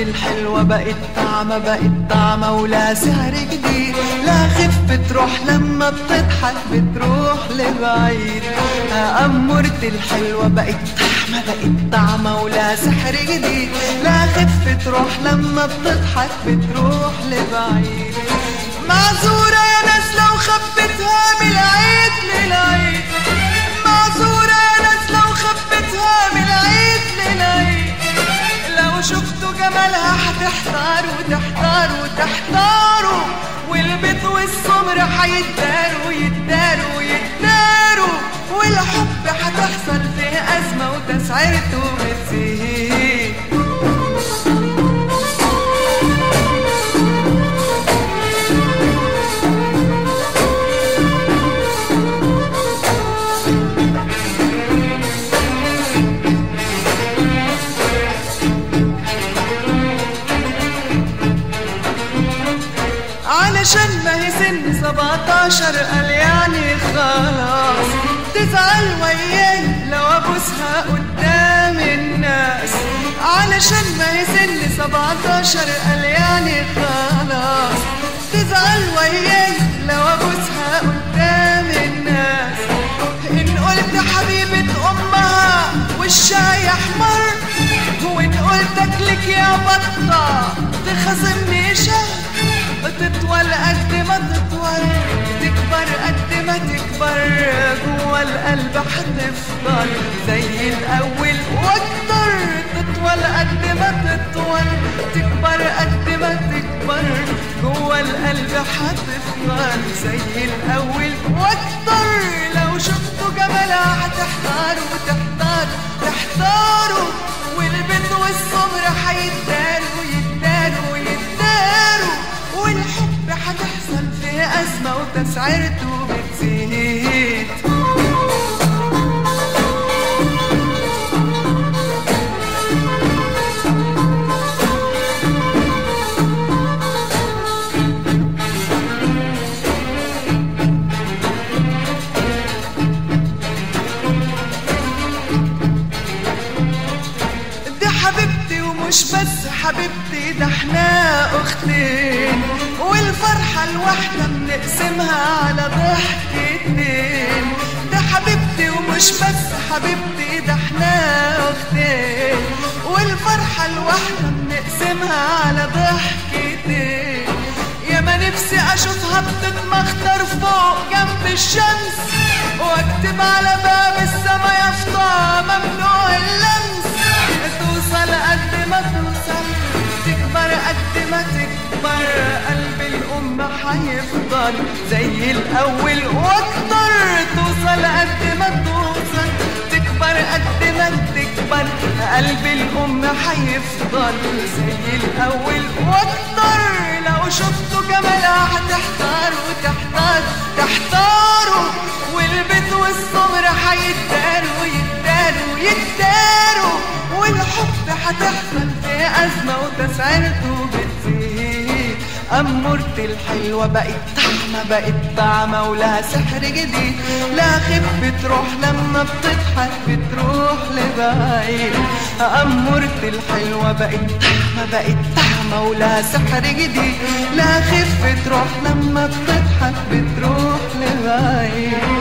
الحلوة بقت طعمة، بقت طعمة ولا سعر جديد. لا خف بتروح لما بتضحك بتروح لبعيد. أمورة الحلوة بقت طعمة، بقت طعمة ولا سحر جديد. لا خف تروح لما بتضحك بتروح لبعيد. معذورة يا ناس لو خبتها من العيد للعيد. معذورة يا ناس لو خبتها من العيد للعيد. لو شفتوا جمالها هتحتاروا تحتاروا تحتاروا، والبيض والسمر هيتداروا يتداروا يتداروا، والحب هتحصل فيه أزمة وتسعيرته بتزيد. علشان ما هي سن 17 قال يعني خلاص، تزعل وياي لو ابوسها قدام الناس. علشان ما هي سن 17 قال يعني خلاص، تزعل وياي لو ابوسها قدام الناس. ان قلت حبيبة امها وشها يحمر، وان قلت اكلك يا بطة تخاصمني شهر. تطول قد ما تطول، تكبر قد ما تكبر، جوا القلب هتفضل زي الاول واكتر. تطول قد ما تطول، تكبر قد ما تكبر، جوا القلب هتفضل زي الاول واكتر. لو شفتوا جمالها هتحتاروا تحتاروا تحتاروا، والبنت والصبر هيتداروا يتداروا يتداروا، والحب هتحصل فيه أزمة وتسعيرته بتزيد. دي حبيبتي ومش بس حبيبتي، ده احنا أختين، والفرحة الواحدة بنقسمها على ضحكتين. ده حبيبتي ومش بس حبيبتي، ده احنا أختين، والفرحة الواحدة بنقسمها على ضحكتين. يا ما نفسي أشوفها بتتمخطر فوق جنب الشمس، واكتب على باب السما يافطة ممنوع اللمس. توصل قد ما توصل، تكبر قد ما تكبر، قلب الأم هيفضل زي الأول واكتر. توصل قد ما توصل، تكبر قد ما تكبر، قلب الأم هيفضل زي الأول واكتر. لو شفتوا جمالها هتحتاروا تحتاروا تحتاروا، والبيض والسمر هيتداروا يتداروا يتداروا، والحب هتحصل فيه أزمة وتسعيرته بتزيد. أمورة الحلوة بقت طعمة، بقت طعمة ولها سحر جديد. لا خف تروح لما بتضحك بتروح لبعيد. أمورة الحلوة بقت طعمة، بقت طعمة ولها سحر جديد. لا خف تروح لما بتضحك بتروح لبعيد.